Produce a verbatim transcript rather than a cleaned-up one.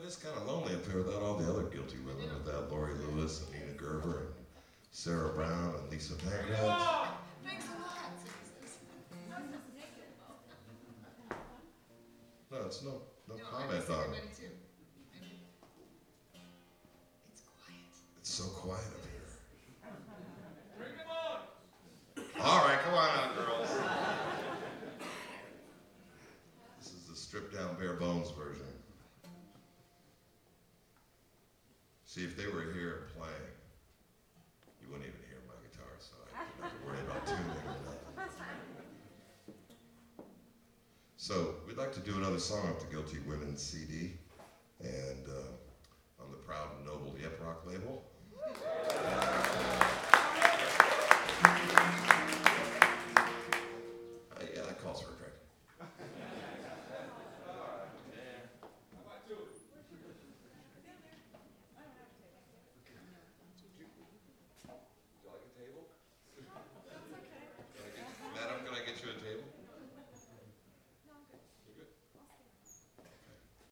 it's kind of lonely up here without all the other guilty women, without Lori Lewis and Nina Gerber and Sarah Brown and Lisa Pankratz. Thanks a lot. No, it's no, no, No, I comment miss on it. everybody too. It's quiet. It's so quiet up here. Bring them on! All right, come on out, girls. This is the stripped down bare bones version. See, if they were here playing, you wouldn't even hear my guitar, so I didn't have to worry about tuning or nothing. So, we'd like to do another song off the Guilty Women C D.